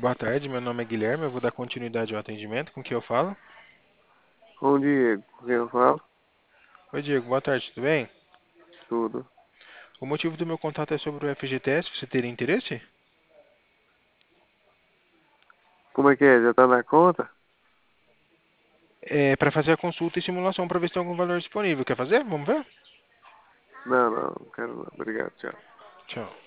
Boa tarde, meu nome é Guilherme, eu vou dar continuidade ao atendimento. Com quem eu falo? Bom dia, com quem eu falo? Oi, Diego, boa tarde, tudo bem? Tudo. O motivo do meu contato é sobre o FGTS, você teria interesse? Como é que é? Já tá na conta? É para fazer a consulta e simulação para ver se tem algum valor disponível. Quer fazer? Vamos ver? Não, não quero não. Obrigado, tchau. Tchau.